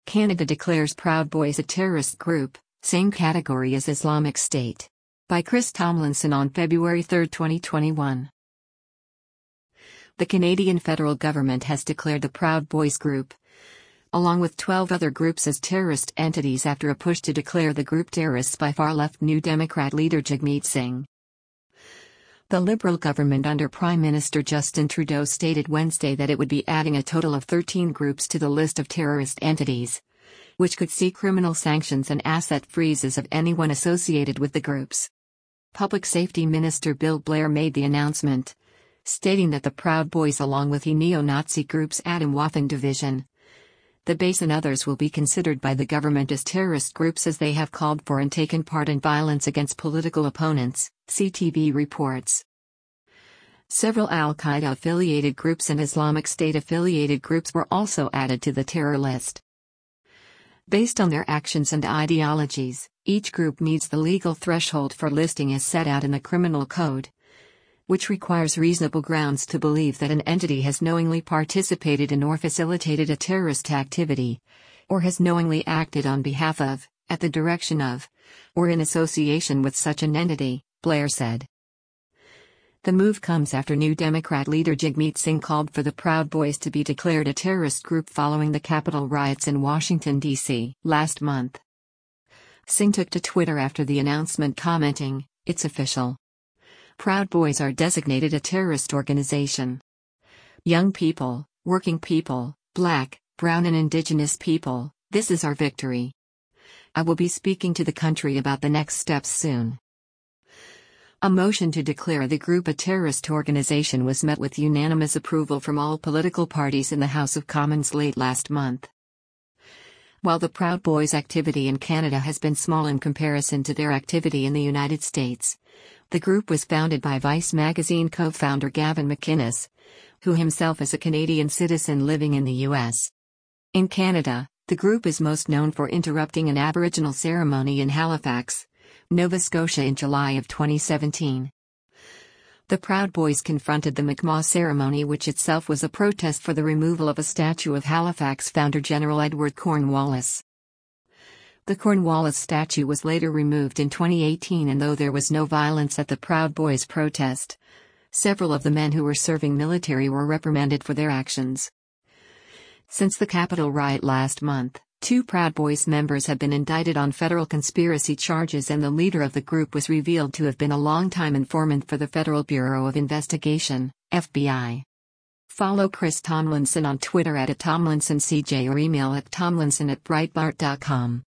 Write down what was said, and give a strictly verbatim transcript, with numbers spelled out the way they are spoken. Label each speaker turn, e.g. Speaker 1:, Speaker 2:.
Speaker 1: Canada declares Proud Boys a terrorist group, same category as Islamic State. By Chris Tomlinson on February third, twenty twenty-one. The Canadian federal government has declared the Proud Boys group, along with twelve other groups, as terrorist entities after a push to declare the group terrorists by far-left New Democrat leader Jagmeet Singh. The Liberal government under Prime Minister Justin Trudeau stated Wednesday that it would be adding a total of thirteen groups to the list of terrorist entities, which could see criminal sanctions and asset freezes of anyone associated with the groups. Public Safety Minister Bill Blair made the announcement, stating that the Proud Boys, along with the neo-Nazi groups Atomwaffen Division, the base and others, will be considered by the government as terrorist groups as they have called for and taken part in violence against political opponents, C T V reports. Several Al-Qaeda-affiliated groups and Islamic State-affiliated groups were also added to the terror list. Based on their actions and ideologies, each group meets the legal threshold for listing as set out in the Criminal Code, which requires reasonable grounds to believe that an entity has knowingly participated in or facilitated a terrorist activity, or has knowingly acted on behalf of, at the direction of, or in association with such an entity, Blair said. The move comes after New Democrat leader Jagmeet Singh called for the Proud Boys to be declared a terrorist group following the Capitol riots in Washington, D C last month. Singh took to Twitter after the announcement, commenting, "It's official. Proud Boys are designated a terrorist organization. Young people, working people, Black, Brown and Indigenous people, this is our victory. I will be speaking to the country about the next steps soon." A motion to declare the group a terrorist organization was met with unanimous approval from all political parties in the House of Commons late last month. While the Proud Boys' activity in Canada has been small in comparison to their activity in the United States, the group was founded by Vice magazine co-founder Gavin McInnes, who himself is a Canadian citizen living in the U S. In Canada, the group is most known for interrupting an Aboriginal ceremony in Halifax, Nova Scotia in July of twenty seventeen. The Proud Boys confronted the Mi'kmaq ceremony, which itself was a protest for the removal of a statue of Halifax founder General Edward Cornwallis. The Cornwallis statue was later removed in twenty eighteen, and though there was no violence at the Proud Boys protest, several of the men who were serving military were reprimanded for their actions. Since the Capitol riot last month, two Proud Boys members have been indicted on federal conspiracy charges, and the leader of the group was revealed to have been a longtime informant for the Federal Bureau of Investigation, F B I. Follow Chris Tomlinson on Twitter at Tomlinson C J or email at tomlinson at breitbart dot com.